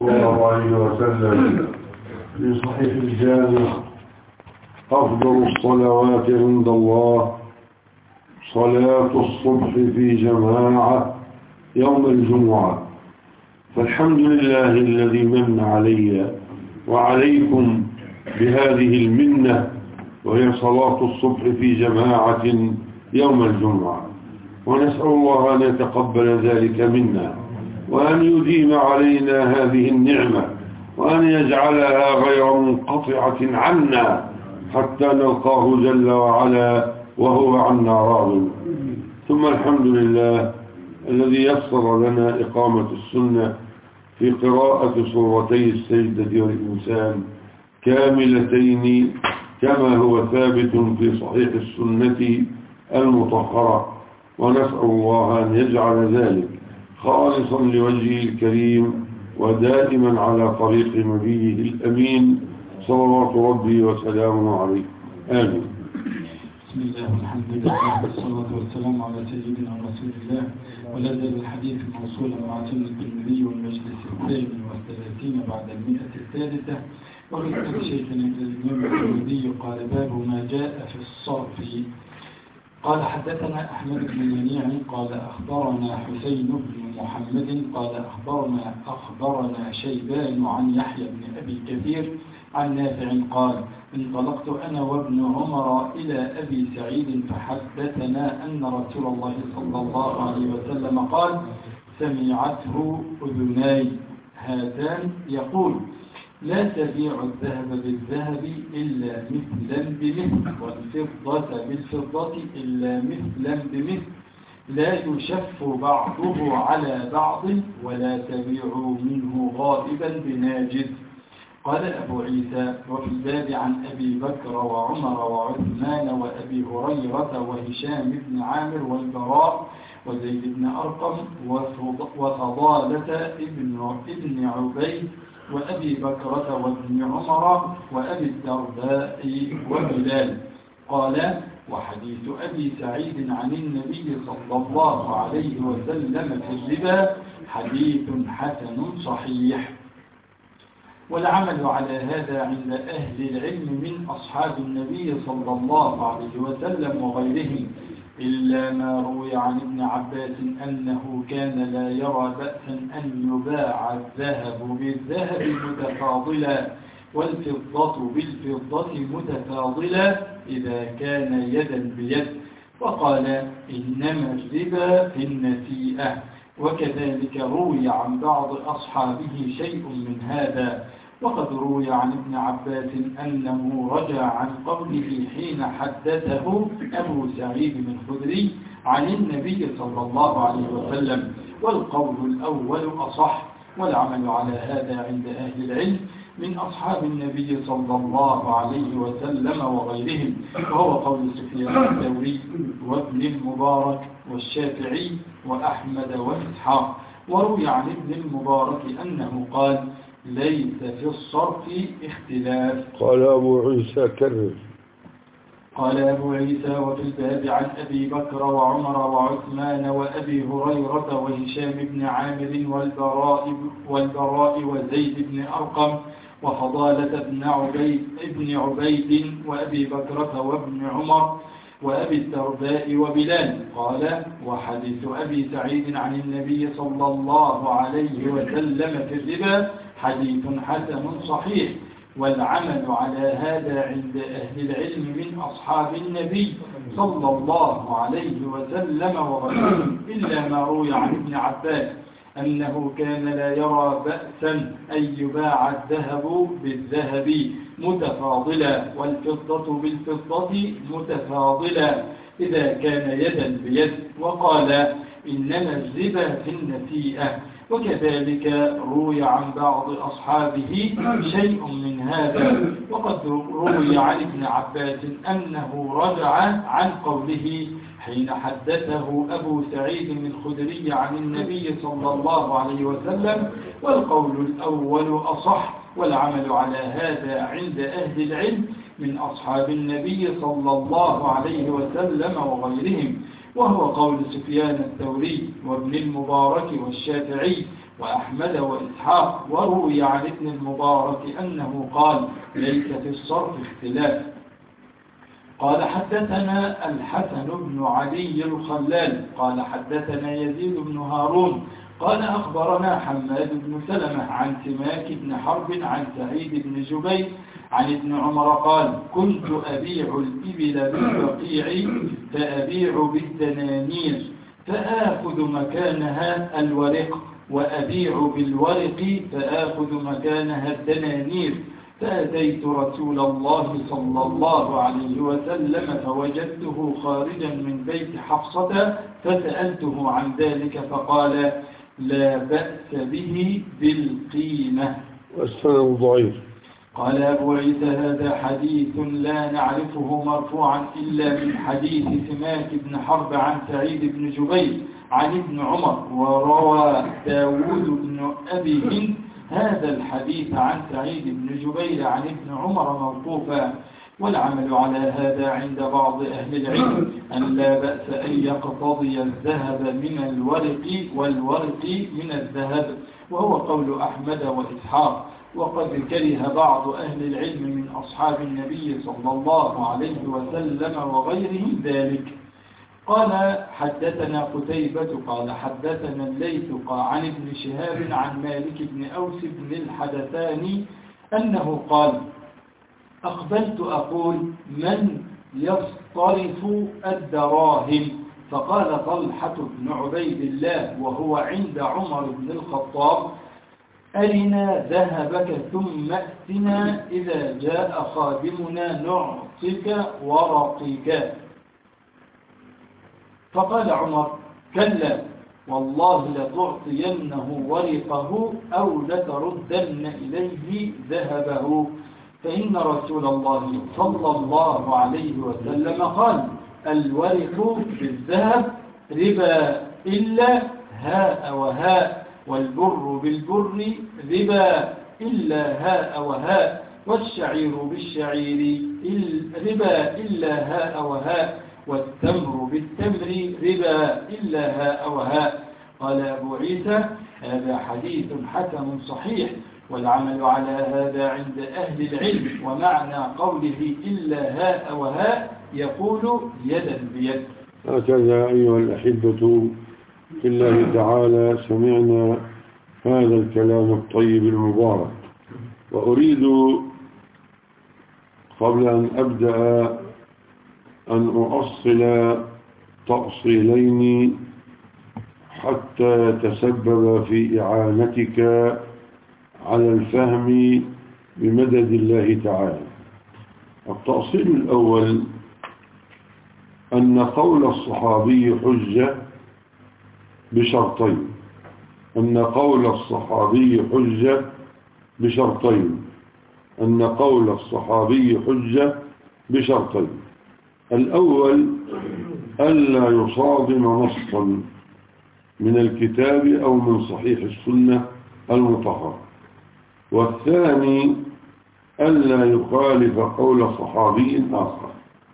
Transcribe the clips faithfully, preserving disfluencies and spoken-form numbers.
الله عليه وسلم في صحيح الجامع: أفضل الصلوات عند الله صلاة الصبح في جماعة يوم الجمعة. فالحمد لله الذي من علي وعليكم بهذه المنة، وهي صلاة الصبح في جماعة يوم الجمعة، ونسأل الله أن يتقبل ذلك منا، وأن يديم علينا هذه النعمة، وأن يجعلها غير منقطعة عنا حتى نلقاه جل وعلا وهو عنا راض. ثم الحمد لله الذي يسر لنا إقامة السنة في قراءة سورتي السجدة والإنسان كاملتين كما هو ثابت في صحيح السنة المطهرة، ونسأل الله أن يجعل ذلك خالصا لوجهه الكريم ودائما على طريق نبيه الأمين صلوات ربي وسلامه عليه. آمين. بسم الله والحمد لله والصلاة والسلام على سيدنا رسول الله. ولا زال الحديث موصولا مع سنة الترمذي والمجلس الثاني والثلاثين بعد المئة الثالثة، وفي كتاب شيخنا الإمام الترمذي قال: باب ما جاء في الصرف. قال: حدثنا أحمد بن منيع قال أخبرنا حسين بن محمد قال أخبرنا أخبرنا شيبان عن يحيى بن أبي كثير عن نافع قال: انطلقت أنا وابن عمر إلى أبي سعيد فحدثنا أن رسول الله صلى الله عليه وسلم قال: سمعته أذناي هاتان يقول: لا تبيع الذهب بالذهب إلا مثلا بمثل، والفضة بالفضة إلا مثلا بمثل، لا يشف بعضه على بعض، ولا تبيعوا منه غائبا بناجز. قال أبو عيسى: وفي الباب عن أبي بكر وعمر وعثمان وأبي هريرة وهشام بن عامر والبراء وزيد بن أرقم وفضالة ابن ابن عبيد وأبي بكرة وابن عمر وأبي الدرداء وبلال. قال: وحديث أبي سعيد عن النبي صلى الله عليه وسلم في الربا حديث حسن صحيح. والعمل على هذا عند أهل العلم من أصحاب النبي صلى الله عليه وسلم وغيرهم، إلا ما روي عن ابن عباس أنه كان لا يرى بأسا أن يباع الذهب بالذهب متفاضلا والفضة بالفضة متفاضلا إذا كان يدا بيد، وقال: إنما الربا في النسيئة. وكذلك روي عن بعض أصحابه شيء من هذا. وقد روي عن ابن عباس أنه رجع عن قوله حين حدثه أبو سعيد الخدري عن النبي صلى الله عليه وسلم، والقول الأول أصح. والعمل على هذا عند أهل العلم من أصحاب النبي صلى الله عليه وسلم وغيرهم، وهو قول سفيان الثوري وابن المبارك والشافعي وأحمد وإسحاق. وروي عن ابن المبارك أنه قال: ليس في الصرف اختلاف. قال أبو عيسى كرر. قال أبو عيسى: وفي الباب عن أبي بكر وعمر وعثمان وأبي هريرة وهشام بن عامر والبراء, والبراء وزيد بن أرقم وفضالة بن عبيد, ابن عبيد وأبي بكرة وابن عمر وأبي الدرداء وبلال. قال: وحديث أبي سعيد عن النبي صلى الله عليه وسلم في الربا حديث حسن صحيح. والعمل على هذا عند أهل العلم من أصحاب النبي صلى الله عليه وسلم وغيرهم، إلا ما روي عن ابن عباس أنه كان لا يرى بأسا أن يباع الذهب بالذهب متفاضلا والفضة بالفضة متفاضلا إذا كان يدا بيد، وقال: إنما الربا في النسيئة. وكذلك روي عن بعض أصحابه شيء من هذا. وقد روي عن ابن عباس أنه رجع عن قوله حين حدثه أبو سعيد الخدري عن النبي صلى الله عليه وسلم، والقول الأول أصح. والعمل على هذا عند أهل العلم من أصحاب النبي صلى الله عليه وسلم وغيرهم، وهو قول سفيان الثوري وابن المبارك والشافعي وأحمد وإسحاق. وروي عن ابن المبارك أنه قال ليس في الصرف اختلاف. قال حدثنا الحسن بن علي الخلال قال حدثنا يزيد بن هارون قال أخبرنا حماد بن سلمة عن سماك بن حرب عن سعيد بن جبير عن ابن عمر قال كنت أبيع الإبل بالبقيع فأبيع بالدنانير فآخذ مكانها الورق وأبيع بالورق فآخذ مكانها الدنانير. فأتيت رسول الله صلى الله عليه وسلم فوجدته خارجا من بيت حفصة فسألته عن ذلك فقال لا بأس به بالقيمة. والسند ضعيف. قال أبو عيسى هذا حديث لا نعرفه مرفوعا إلا من حديث سماك بن حرب عن سعيد بن جبير عن ابن عمر. وروى داود بن أبي هند هذا الحديث عن سعيد بن جبير عن ابن عمر موقوفا. والعمل على هذا عند بعض أهل العلم أن لا بأس أن يقتضي الذهب من الورق والورق من الذهب، وهو قول أحمد وإسحاق. وقد كره بعض أهل العلم من أصحاب النبي صلى الله عليه وسلم وغيرهم ذلك. قال حدثنا قتيبة قال حدثنا الليث عن ابن شهاب عن مالك بن أوس بن الحدثاني أنه قال أقبلت أقول من يصطرف الدراهم؟ فقال طلحة بن عبيد الله وهو عند عمر بن الخطاب أرنا ذهبك ثم أتنا إذا جاء خادمنا نعطيك ورقك. فقال عمر كلا والله لتعطينه ورقه أو لتردن إليه ذهبه، فإن رسول الله صلى الله عليه وسلم قال الورق بالذهب ربا إلا هاء وهاء، والبر بالبر ربا إلا هاء وهاء، والشعير بالشعير ربا إلا هاء وهاء، والتمر بالتمر ربا إلا هاء وهاء. قال أبو عيسى هذا حديث حسن صحيح، والعمل على هذا عند أهل العلم. ومعنى قوله إلا هاء وهاء يقول يدا بيد. هكذا أيها الأحبة في الله تعالى سمعنا هذا الكلام الطيب المبارك. وأريد قبل أن أبدأ أن أؤصل تأصيلين حتى يتسبب في إعانتك على الفهم بمدد الله تعالى. التأصيل الأول أن قول الصحابي حجة بشرطين أن قول الصحابي حجة بشرطين أن قول الصحابي حجة بشرطين الأول ألا يصادم نصا من الكتاب أو من صحيح السنة المطهرة، والثاني ألا يخالف قول صحابي آخر.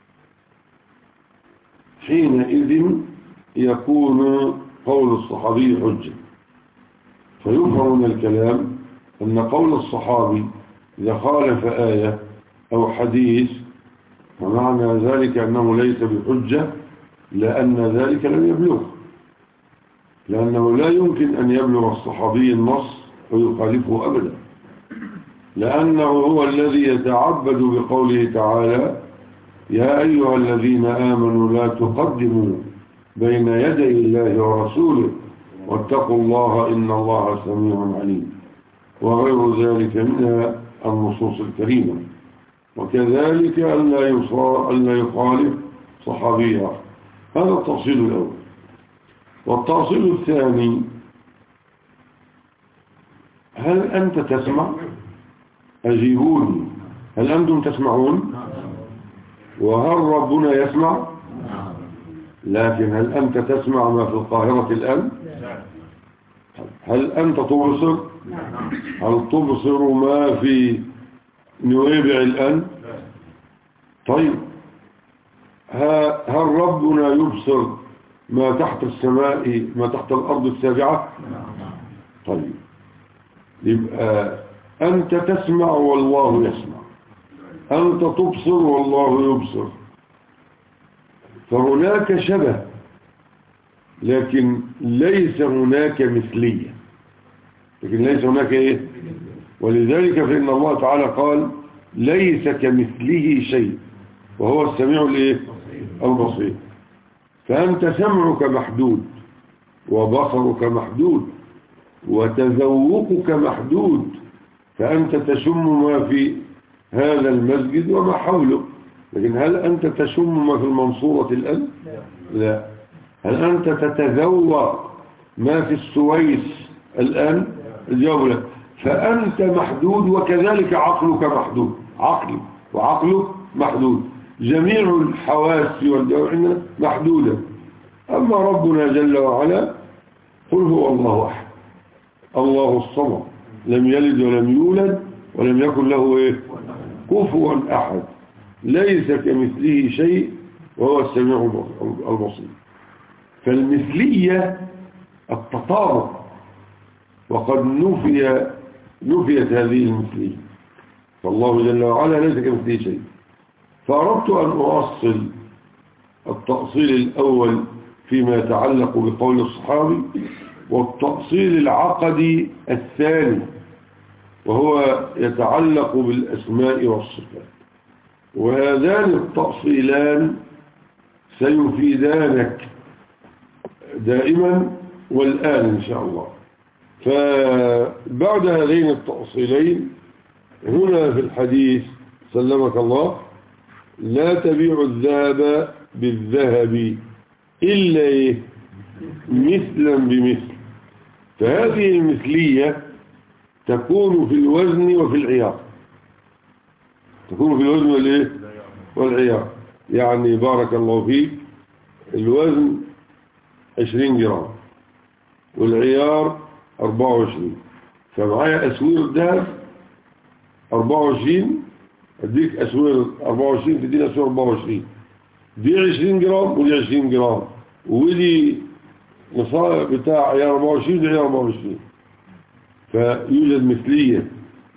حينئذ يكون قول الصحابي حجة. فيفهم من الكلام أن قول الصحابي إذا خالف آية أو حديث فمعنى ذلك أنه ليس بحجة، لأن ذلك لم يبلغ، لأنه لا يمكن أن يبلغ الصحابي النص ويخالفه أبدا، لأنه هو الذي يتعبد بقوله تعالى يا أيها الذين آمنوا لا تقدموا بين يدي الله ورسوله واتقوا الله إن الله سميع عليم، وغير ذلك من النصوص الكريمة. وكذلك ألا يخالف صحابي آخر. هذا التفصيل الأول. والتفصيل الثاني هل أنت تسمع؟ أجيبوني، هل أنتم تسمعون؟ وهل ربنا يسمع؟ لكن هل أنت تسمع ما في القاهرة الآن؟ هل أنت تبصر؟ هل تبصر ما في نويبع الآن؟ طيب هل ربنا يبصر ما تحت السماء ما تحت الأرض السابعة؟ طيب يبقى أنت تسمع والله يسمع، أنت تبصر والله يبصر، فهناك شبه لكن ليس هناك مثلية، لكن ليس هناك إيه؟ ولذلك فإن الله تعالى قال ليس كمثله شيء وهو السميع الإيه؟ البصير. فأنت سمعك محدود وبصرك محدود وتذوقك محدود، فأنت تشم ما في هذا المسجد وما حوله، لكن هل أنت تشم ما في المنصورة الآن؟ لا. هل أنت تتذوق ما في السويس الآن؟ الجواب لا. فأنت محدود وكذلك عقلك محدود، عقلي وعقلك محدود، جميع الحواس والجوارح محدودة. أما ربنا جل وعلا قل هو الله أحد الله الصمد لم يلد ولم يولد ولم يكن له إيه؟ كفوا أحد، ليس كمثله شيء وهو السميع البصير. فالمثلية التطابق، وقد نفي نفيت هذه المثلية، فالله جل وعلا ليس كمثله شيء. فأردت أن أؤصل التأصيل الأول فيما يتعلق بقول الصحابي، والتأصيل العقدي الثاني وهو يتعلق بالأسماء والصفات. وهذان التأصيلان سيفيدانك دائما والآن إن شاء الله. فبعد هذين التأصيلين هنا في الحديث سلمك الله لا تبيع الذهب بالذهب إلا إيه؟ مثلا بمثل. فهذه المثلية تكون في الوزن وفي العيار، تكون في الوزن والإيه؟ والعيار. يعني بارك الله فيك الوزن عشرين جرام والعيار أربعة وعشرين، فمعايا أسوير الذهب أربعة وعشرين، أديك أسوير أربعة وعشرين تدينا أسوير أربعة وعشرين، دي عشرين جرام ودي عشرين جرام، ودي نصائب بتاع عيار أربعة وعشرين ودي عيار أربعة وعشرين، فيوجد مثلية.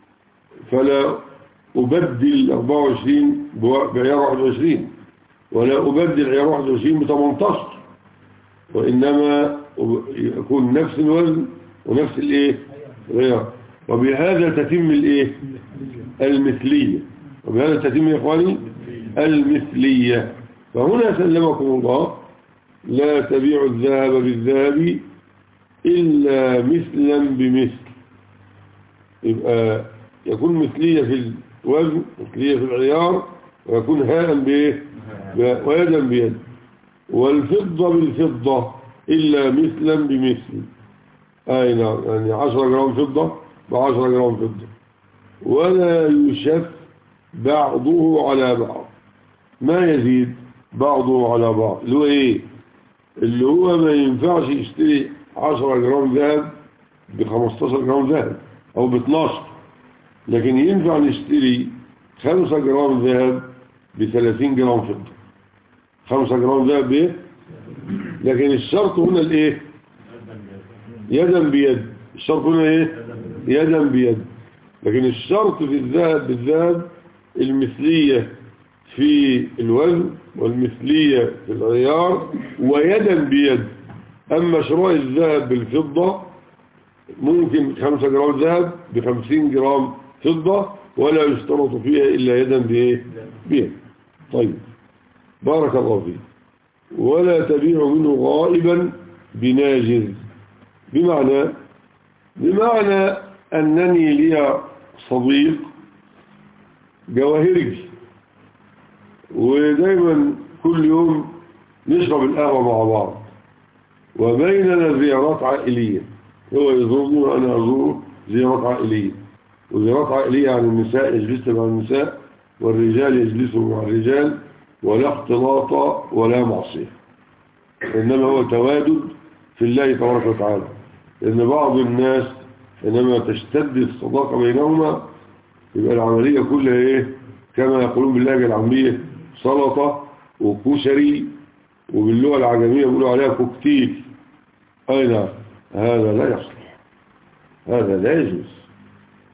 فلا أبدل أربعة وعشرين بعيار واحد وعشرين ولا أبدل عيار واحد وعشرين ب ثمانية عشر، وإنما يكون نفس الوزن ونفس الايه غير. وبهذا تتم الايه المثلية، وبهذا تتم يا اخواني المثلية. فهنا سلمكم الله لا تبيع الذهب بالذهب إلا مثلا بمثل. يبقى يكون مثلية في الوزن، مثلية في العيار، ويكون هاء بايه ويدا بيد. والفضة بالفضة إلا مثلا بمثل، أي نعم، يعني عشرة جرام فضة بعشرة جرام فضة. ولا يشف بعضه على بعض، ما يزيد بعضه على بعض. اللي هو إيه؟ اللي هو ما ينفعش يشتري عشرة جرام ذهب بخمستاشر جرام ذهب أو باثناشر، لكن ينفع نشتري خمسة جرام ذهب بثلاثين جرام فضة. خمسة جرام ذهب بإيه؟ لكن الشرط هنا الإيه؟ يدا بيد. الشرط هنا إيه؟ يدا بيد. لكن الشرط في الذهب بالذهب المثلية في الوزن والمثلية في العيار ويدا بيد. أما شراء الذهب بالفضة ممكن خمسة جرام ذهب بخمسين جرام فضة ولا يشترط فيها إلا يدا بإيه؟ بيد. طيب بارك الله فيك. ولا تبيع منه غائبا بناجز، بمعنى بمعنى أنني لي صديق جواهري ودايما كل يوم نشرب القهوة مع بعض وبيننا زيارات عائلية، هو يزورني وأنا أزوره زيارات عائلية. وزيارات عائلية عن النساء يجلس مع النساء والرجال يجلسوا مع الرجال، ولا اختلاط ولا معصية، إنما هو توادد في الله تبارك وتعالى. لأن بعض الناس إنما تشتد الصداقة بينهما يبقى العملية كلها إيه كما يقولون باللهجة العامية سلطة وكشري، وباللغة العجمية يقولوا عليها كوكتيل. أين هذا لا يصلح، هذا لا يجوز.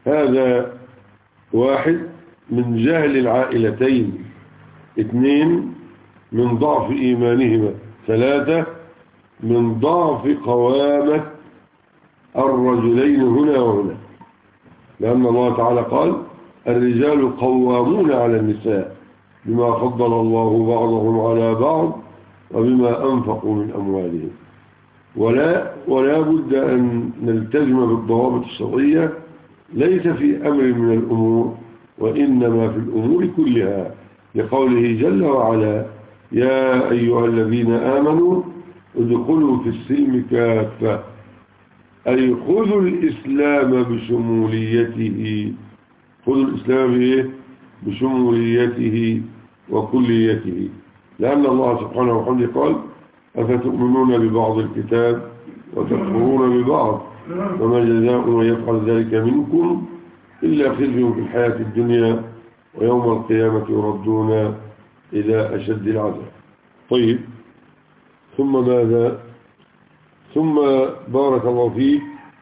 هذا واحد من جهل العائلتين، اثنين من ضعف إيمانهما، ثلاثة من ضعف قوامة الرجلين هنا وهنا، لأن الله تعالى قال الرجال قوامون على النساء بما فضل الله بعضهم على بعض وبما أنفقوا من أموالهم. ولا, ولا بد أن نلتزم بالضوابط الشرعية، ليس في أمر من الأمور وإنما في الأمور كلها، لقوله جل وعلا يا أيها الذين آمنوا ادخلوا في السلم كافة، أي خذوا الإسلام بشموليته، خذوا الإسلام بإيه؟ بشموليته وكليته، لأن الله سبحانه وتعالى قال أفتؤمنون ببعض الكتاب وتكفرون ببعض وما جزاء من يفعل ذلك منكم إلا خزي في الحياة الدنيا ويوم القيامة يردون إلى أشد العذاب. طيب، ثم ماذا؟ ثم بارك الله فيك،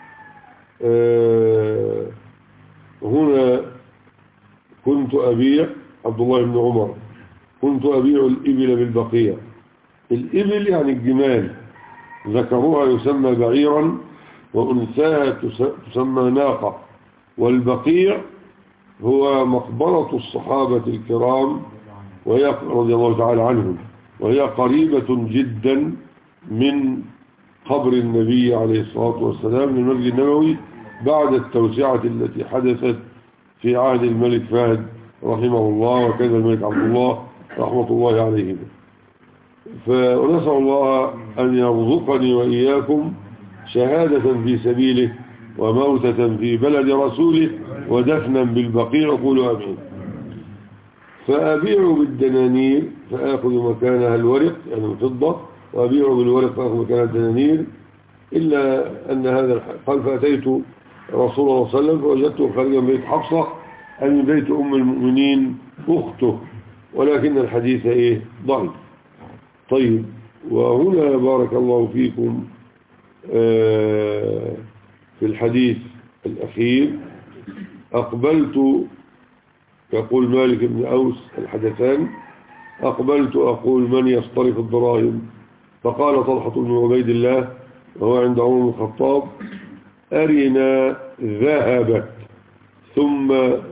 آه هنا كنت أبيع عبد الله بن عمر كنت أبيع الإبل بالبقية. الإبل يعني الجمال، ذكروها يسمى بعيرا وأنثاها تسمى ناقة، والبقيع هو مقبرة الصحابة الكرام وهي رضي الله تعالى عنهم، وهي قريبة جدا من قبر النبي عليه الصلاة والسلام من المسجد النبوي بعد التوسعة التي حدثت في عهد الملك فهد رحمه الله وكذا الملك عبد الله رحمة الله عليهم. فنسأل الله أن يرزقني وإياكم شهادة في سبيله وموتة في بلد رسوله ودفنا بالبقيع، قولوا آمين. فأبيع بالدنانير فآخذ مكانها الورق يعني الفضة، وأبيع بالورق فآخذ مكانها الدنانير، إلا أن هذا قال فأتيت رسول الله صلى الله عليه وسلم فوجدته خارجا من بيت حفصة أي من بيت أم المؤمنين أخته، ولكن الحديث إيه ضعيف. طيب، وهنا بارك الله فيكم آه في الحديث الأخير أقبلت، يقول مالك بن أوس الحدثان، أقبلت أقول من يصطرف الدراهم، فقال طلحة بن عبيد الله وهو عند عمر بن الخطاب أرنا ذهبت، ثم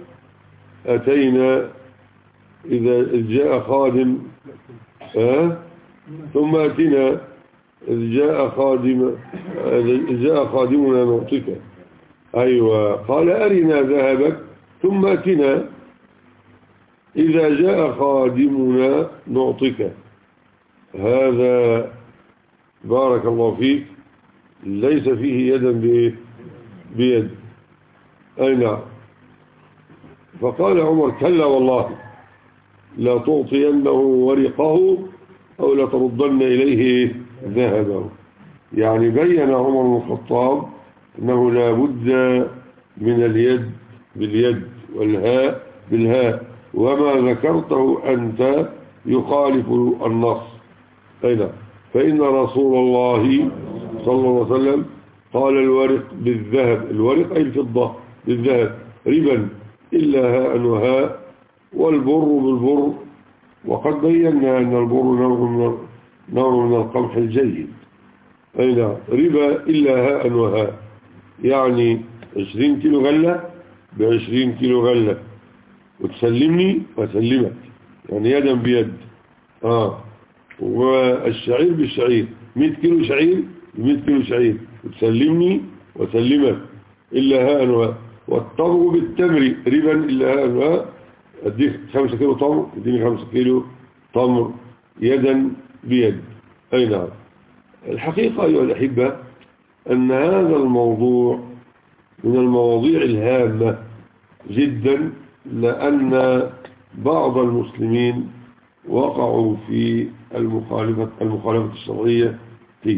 أتينا إذا جاء خادم أه؟ ثم أتينا إذ جاء خادم إذ جاء خادمنا نعطيك. أيوة، قال أرنا ذهبك ثم أتنا إذا جاء خادمنا نعطيك. هذا بارك الله فيك ليس فيه يدا بيد. أي نعم. فقال عمر كلا والله لا تعطينه ورقه أو لا تردن إليه ذهبه. يعني بين عمر بن الخطاب أنه لا بد من اليد باليد والهاء بالهاء، وما ذكرته أنت يخالف النص. أين؟ فإن رسول الله صلى الله عليه وسلم قال الورق بالذهب، الورق أي الفضة بالذهب ربا إلا هاء وهاء، والبر بالبر، وقد بينا أن البر نوع من القمح الجيد. أين؟ ربا إلا هاء وهاء، يعني عشرين كيلو غلة بعشرين كيلو غلة، وتسلمني وأسلمك، يعني يدا بيد. آه والشعير بالشعير، مئة كيلو شعير مئة كيلو شعير، وتسلمني وأسلمك إلا هاء وهاء. والتمر بالتمر ربا إلا هاء وهاء، أديك خمسة كيلو تمر اديني خمسة كيلو تمر يدا بيد. أي نعم. الحقيقة أيها الأحبة أن هذا الموضوع من المواضيع الهامة جدا، لأن بعض المسلمين وقعوا في المخالفة المخالفة الشرعية فيه.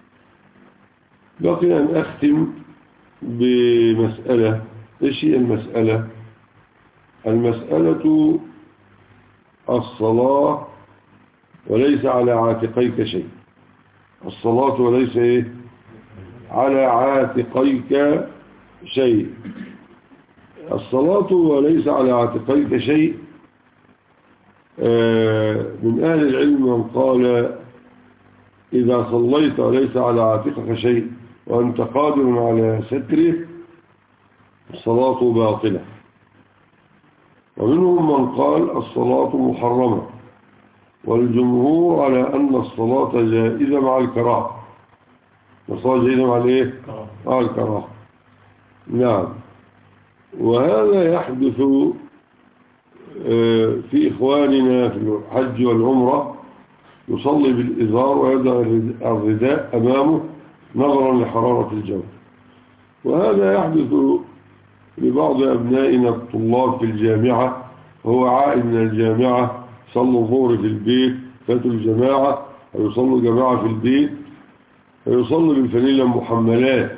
بقي أن أختم بمسألة. إيش هي المسألة؟ المسألة الصلاة وليس على عاتقيك شيء، الصلاة وليس إيه؟ على عاتقيك شيء. الصلاة وليس على عاتقيك شيء، من أهل العلم من قال إذا صليت وليس على عاتقك شيء وأنت قادر على ستره الصلاة باطلة. ومنهم من قال الصلاة محرمة، والجمهور على أن الصلاة جائزة مع الكراهة. الصلاة جائزة مع الإيه؟ مع الكراهة. نعم. وهذا يحدث في إخواننا في الحج والعمرة، يصلي بالإزار ويضع الرداء أمامه نظرا لحرارة الجو. وهذا يحدث لبعض أبنائنا الطلاب في الجامعة، وهو عائد من الجامعة، صلوا الظهر في البيت، فاتوا الجماعة ويصلوا جماعة في البيت ويصلوا بالفانيلا محملات،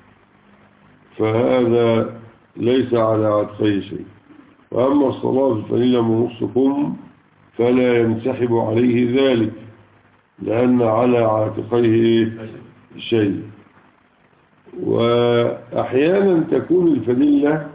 فهذا ليس على عاتقيه شيء. وأما الصلاة بالفانيلا من نص كم فلا ينسحب عليه ذلك، لأن على عاتقيه شيء. وأحيانا تكون الفانيلا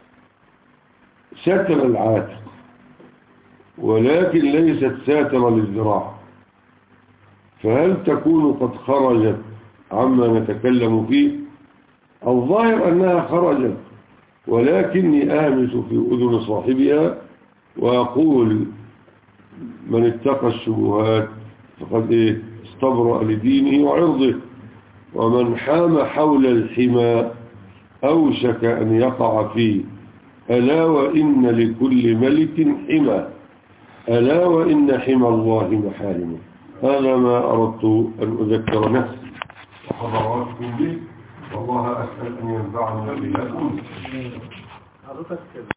ساتر العاتق ولكن ليست ساترة للذراع، فهل تكون قد خرجت عما نتكلم فيه؟ الظاهر أنها خرجت، ولكني آمس في أذن صاحبها وأقول من اتقى الشبهات فقد إيه استبرأ لدينه وعرضه، ومن حام حول الحمى أوشك أن يقع فيه. ألا وإن لكل ملك حمى، ألا وإن حمى الله محارمه. هذا ما أردت أن أذكر نفسي وحضراتكم به، والله أسأل أن ينفعنا بها.